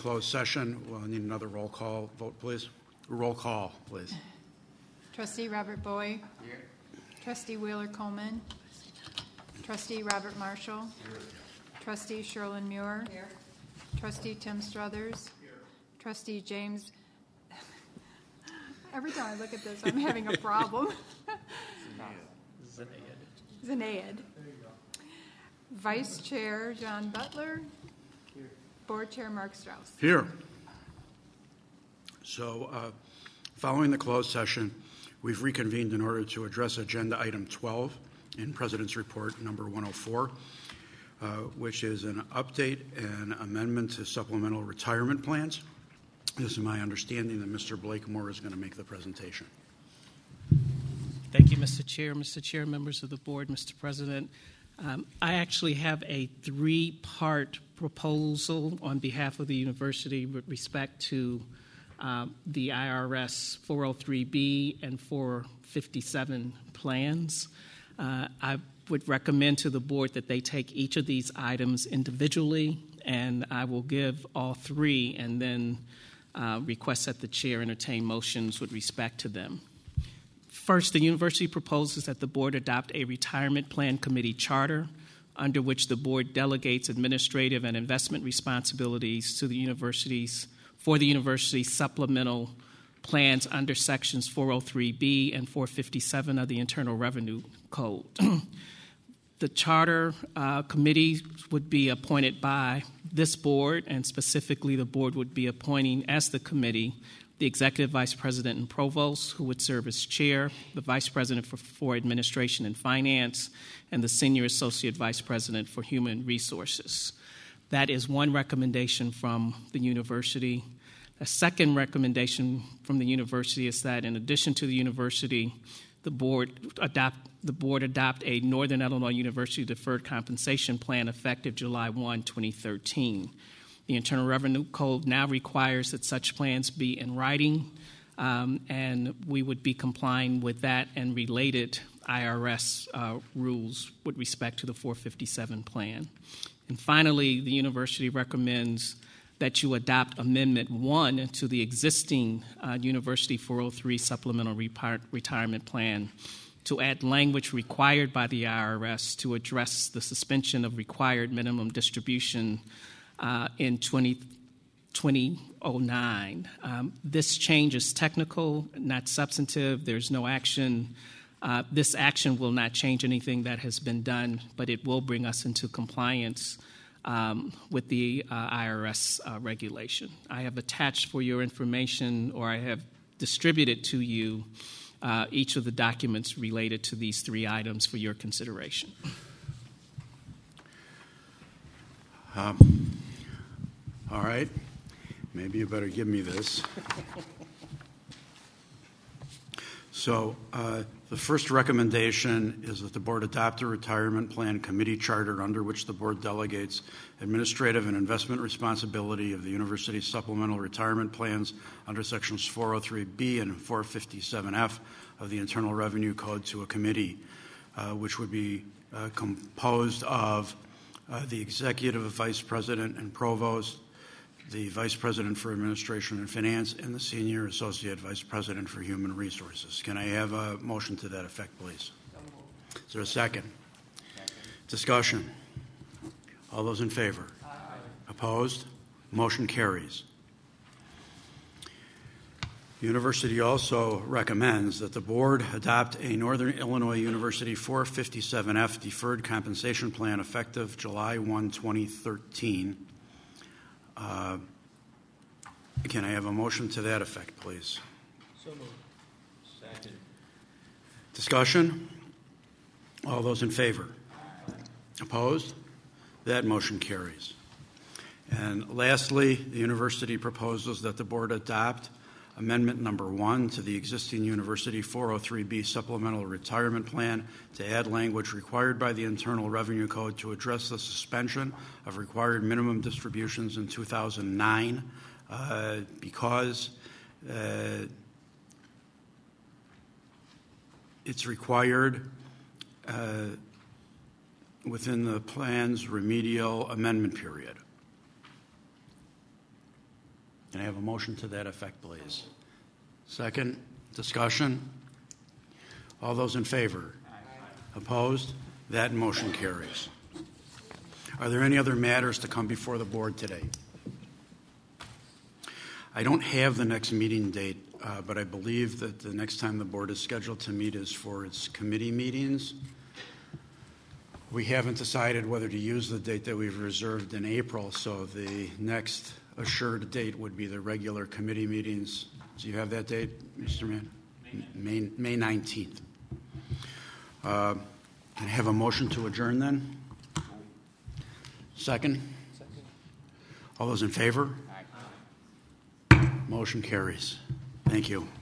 closed session. We'll need another roll call vote, please. Roll call, please. Trustee Robert Boyd. Here. Trustee Wheeler Coleman. Trustee Robert Marshall. Here. Trustee Sherlyn Muir. Here. Trustee Tim Struthers. Here. Trustee James. Every time I look at this, I'm having a problem. Zanaid. Vice Chair John Butler. Here. Board Chair Mark Strauss. Here. So, following the closed session, we've reconvened in order to address Agenda Item 12 in President's Report number 104, which is an update and amendment to supplemental retirement plans. This is my understanding that Mr. Blakemore is going to make the presentation. Thank you, Mr. Chair. Mr. Chair, members of the board, Mr. President. I actually have a three-part proposal on behalf of the university with respect to the IRS 403B and 457 plans. I would recommend to the board that they take each of these items individually, and I will give all three and then request that the chair entertain motions with respect to them. First, the university proposes that the board adopt a retirement plan committee charter under which the board delegates administrative and investment responsibilities to the university's supplemental plans under sections 403B and 457 of the Internal Revenue Code. The charter committee would be appointed by this board, and specifically the board would be appointing as the committee the executive vice president and provost, who would serve as chair, the vice president for administration and finance, and the senior associate vice president for human resources. That is one recommendation from the university. A second recommendation from the university is that in addition to the university, the board adopt a Northern Illinois University deferred compensation plan effective July 1, 2013. The Internal Revenue Code now requires that such plans be in writing, and we would be complying with that and related IRS rules with respect to the 457 plan. And finally, the university recommends that you adopt Amendment 1 to the existing University 403 Supplemental Retirement Plan to add language required by the IRS to address the suspension of required minimum distribution in 2009. This change is technical, not substantive. There's no action. This action will not change anything that has been done, but it will bring us into compliance with the IRS regulation. I have attached for your information, or I have distributed to you each of the documents related to these three items for your consideration. All right. Maybe you better give me this. So the first recommendation is that the board adopt a retirement plan committee charter under which the board delegates administrative and investment responsibility of the university's supplemental retirement plans under sections 403B and 457F of the Internal Revenue Code to a committee, which would be composed of the executive vice president and provost, the vice president for administration and finance, and the senior associate vice president for human resources. Can I have a motion to that effect, please? Is there a second? Discussion. All those in favor? Aye. Opposed? Motion carries. The university also recommends that the board adopt a Northern Illinois University 457F deferred compensation plan effective July 1, 2013. Can I have a motion to that effect, please? So moved. Second. Discussion? All those in favor? Aye. Opposed? That motion carries. And lastly, the university proposes that the board adopt Amendment number 1 to the existing University 403B Supplemental Retirement Plan to add language required by the Internal Revenue Code to address the suspension of required minimum distributions in 2009 because it's required within the plan's remedial amendment period. Can I have a motion to that effect, please? Second, discussion? All those in favor? Opposed? That motion carries. Are there any other matters to come before the board today? I don't have the next meeting date, but I believe that the next time the board is scheduled to meet is for its committee meetings. We haven't decided whether to use the date that we've reserved in April, so the next assured date would be the regular committee meetings. Do you have that date, Mr. Mann? May 19th. Can I have a motion to adjourn then? Second? All those in favor? Motion carries. Thank you.